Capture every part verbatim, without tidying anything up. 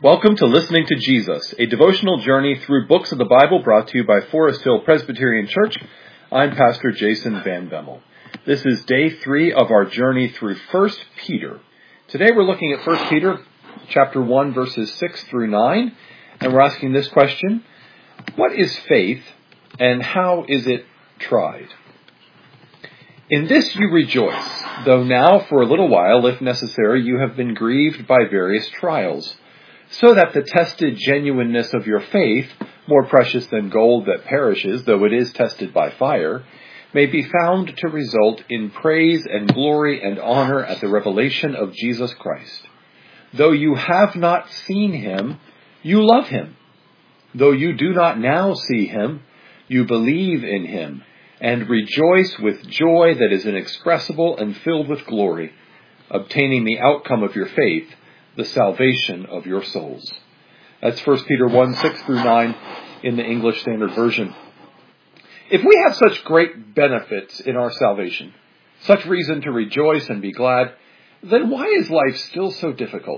Welcome to Listening to Jesus, a devotional journey through books of the Bible brought to you by Forest Hill Presbyterian Church. I'm Pastor Jason Van Bemmel. This is day three of our journey through First Peter. Today we're looking at First Peter chapter one, verses six through nine, and we're asking this question: what is faith, and how is it tried? In this you rejoice, though now for a little while, if necessary, you have been grieved by various trials, so that the tested genuineness of your faith, more precious than gold that perishes, though it is tested by fire, may be found to result in praise and glory and honor at the revelation of Jesus Christ. Though you have not seen him, you love him. Though you do not now see him, you believe in him, and rejoice with joy that is inexpressible and filled with glory, obtaining the outcome of your faith, the salvation of your souls. That's First Peter one, six through nine in the English Standard Version. If we have such great benefits in our salvation, such reason to rejoice and be glad, then why is life still so difficult?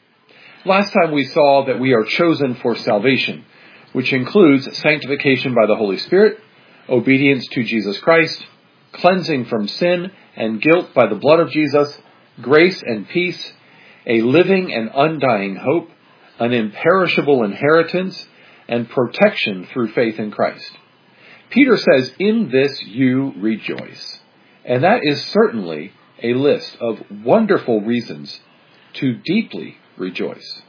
Last time we saw that we are chosen for salvation, which includes sanctification by the Holy Spirit, obedience to Jesus Christ, cleansing from sin and guilt by the blood of Jesus, grace and peace, a living and undying hope, an imperishable inheritance, and protection through faith in Christ. Peter says, in this you rejoice. And that is certainly a list of wonderful reasons to deeply rejoice.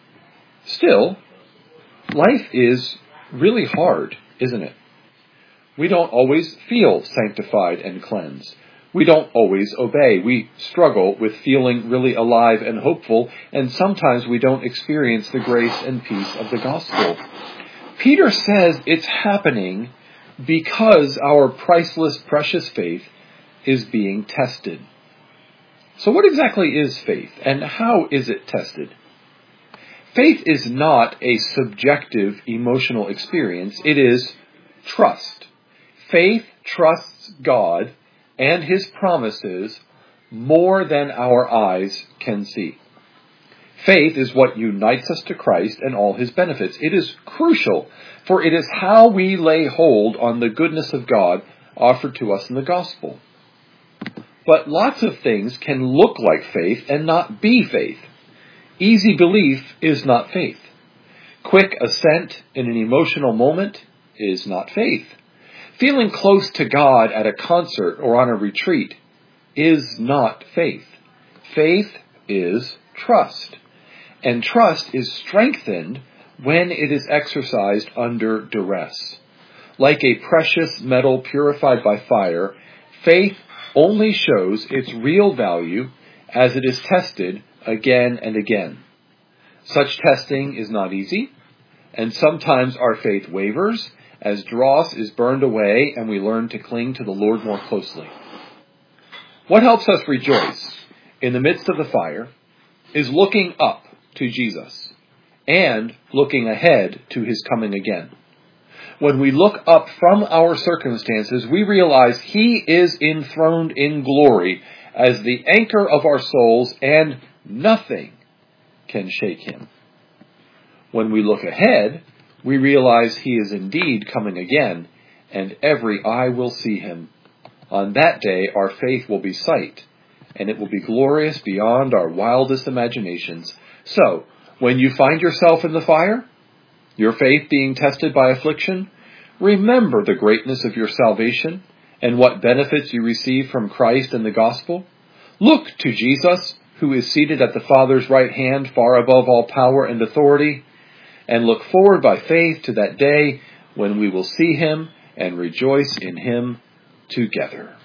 Still, life is really hard, isn't it? We don't always feel sanctified and cleansed. We don't always obey. We struggle with feeling really alive and hopeful, and sometimes we don't experience the grace and peace of the gospel. Peter says it's happening because our priceless, precious faith is being tested. So what exactly is faith, and how is it tested? Faith is not a subjective emotional experience. It is trust. Faith trusts God and his promises more than our eyes can see. Faith is what unites us to Christ and all his benefits. It is crucial, for it is how we lay hold on the goodness of God offered to us in the gospel. But lots of things can look like faith and not be faith. Easy belief is not faith. Quick assent in an emotional moment is not faith. Feeling close to God at a concert or on a retreat is not faith. Faith is trust. And trust is strengthened when it is exercised under duress. Like a precious metal purified by fire, faith only shows its real value as it is tested again and again. Such testing is not easy, and sometimes our faith wavers as dross is burned away and we learn to cling to the Lord more closely. What helps us rejoice in the midst of the fire is looking up to Jesus and looking ahead to his coming again. When we look up from our circumstances, we realize he is enthroned in glory as the anchor of our souls, and nothing can shake him. When we look ahead, we realize he is indeed coming again, and every eye will see him. On that day, our faith will be sight, and it will be glorious beyond our wildest imaginations. So, when you find yourself in the fire, your faith being tested by affliction, remember the greatness of your salvation and what benefits you receive from Christ and the gospel. Look to Jesus, who is seated at the Father's right hand, far above all power and authority, and look forward by faith to that day when we will see him and rejoice in him together.